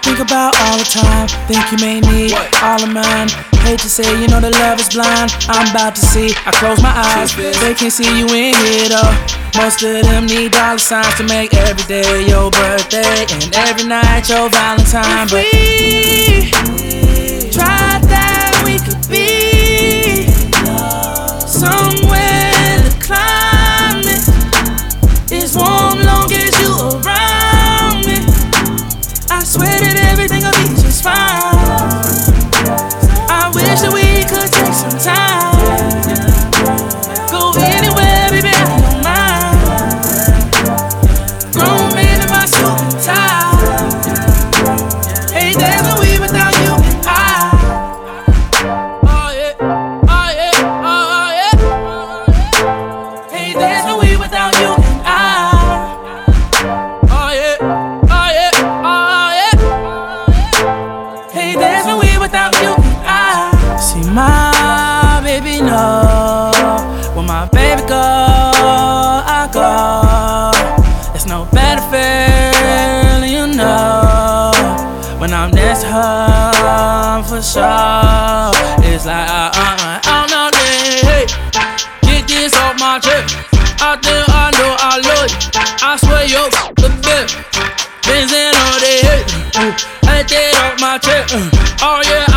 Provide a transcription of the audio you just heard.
think about all the time. Think you may need all of mine. Hate to say, you know that love is blind. I'm about to see, I close my eyes. They can't see you in here though. Most of them need dollar signs to make every day your birthday and every night your Valentine. But we tried that, we could be somewhere the climate is warm long as you around me. I swear that everything will be just fine. I wish that we could take some time. Go anywhere, baby, I don't mind. Grown man in my suit and tie. Hey, there's no we without you and I. Oh yeah, oh yeah, oh yeah. Hey, there's no we without you and I. Oh yeah, oh yeah, oh yeah. Hey, there's no we without you and I. See my baby know when my baby go, I go. There's no better feeling, you know, when I'm next to her for sure. It's like I don't know, hey, get this off my chest. I think I know I love you. I swear you're the best. Benzin on the head, take that off my chest. Oh yeah.